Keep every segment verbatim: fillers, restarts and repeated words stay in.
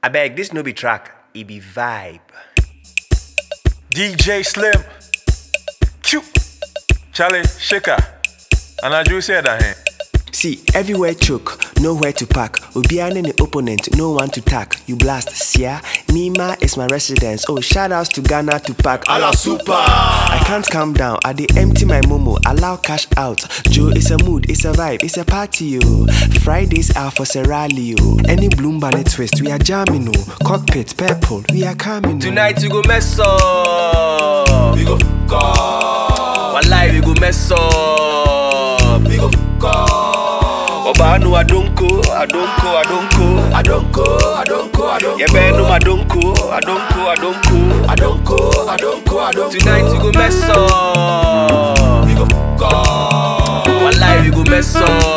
I beg, this no be track, it be vibe. D J Slim, Q, Charlie Shaker, and I just said that here. See, everywhere choke, nowhere to park. Obiane the opponent, no one to tack. You blast, Sia. Nima is my residence. Oh, shout outs to Ghana to pack. Alla super. I can't calm down. I dey empty my momo. Allow cash out. Joe, it's a mood, it's a vibe, it's a party, yo. Fridays are for Serralio. Any bloom ballet twist, we are jamming, no. Cockpit, purple, we are coming. Tonight we go mess up. We go fuck up. Wallahi we go mess up. We go fuck up. Obanu adonko, adonko, adonko, Adonko, Adonko, Adonko. Yebenu adonko, adonko, adonko, Adonko, Adonko, Adonko. Tonight we go mess up. We go fuck up. Wallahi we go mess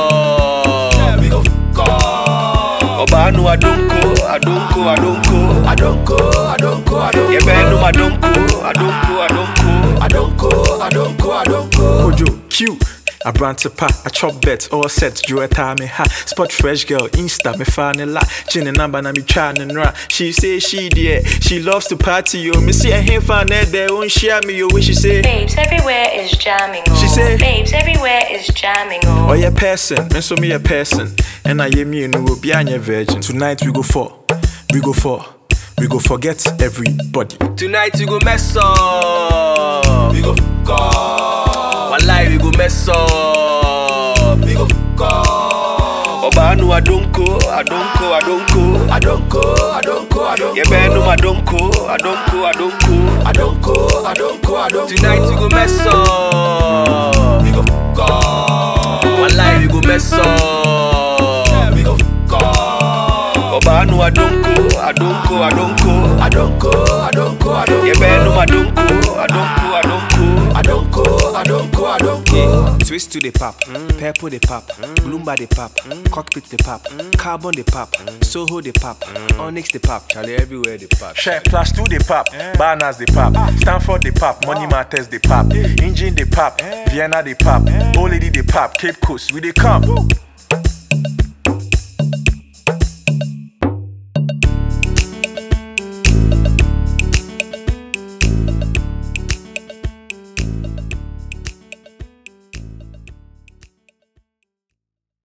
up. We go fuck up. Obanu adonko, adonko, adonko, Adonko, Adonko, Adonko. Yebenu adonko, adonko, adonko, Adonko, Adonko, Adonko. Ojo, Q, I brand to pa, I chop bet, all set, Joe time me ha. Spot fresh girl, Insta, me fan a lot. Chin and number, na me trying and ra. She say she dear, she loves to party, yo. Me see a him fan there, won't share me, yo. When she say, Babes everywhere is jamming on. She say, Babes everywhere is jamming on. oh yeah, person, and so me a person. And I hear me and will be on your virgin. Tonight we go for, we go for, we go forget everybody. Tonight we go mess up. We go fuck up. Wallahi we go mess up. We go fuck up. Obanu adonko, adonko, adonko, Adonko, Adonko, Adonko. Yebenu adonko, adonko, adonko, Adonko, Adonko, Adonko. Tonight we go mess up. We go fuck up. Wallahi we go mess up. We go fuck up. Obanu adonko, adonko, adonko, Adonko, Adonko, Adonko. Yebenu adonko, adonko, adonko, Adonko, Adonko, Adonko. Yeah. Twist to the pop, purple the pop, Bloomba the pop, cockpit the pop, carbon the pop, Soho the pop, Onyx the pop, Charlie everywhere the pop. Share plus two the pop, Banners the pop, Stanford the pop, Money Matters the pop, Engine the pop, Vienna the pop, Old Lady the pop, Cape Coast we they come.